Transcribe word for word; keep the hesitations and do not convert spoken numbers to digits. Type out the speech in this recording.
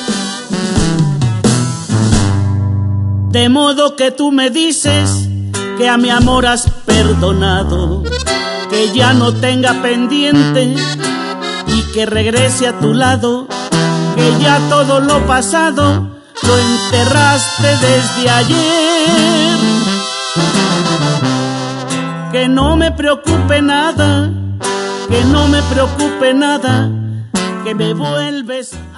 De modo que tú me dices que a mi amor has perdonado, que ya no tenga pendiente y que regrese a tu lado, que ya todo lo pasado lo enterraste desde ayer. Que no me preocupe nada, que no me preocupe nada, que me vuelves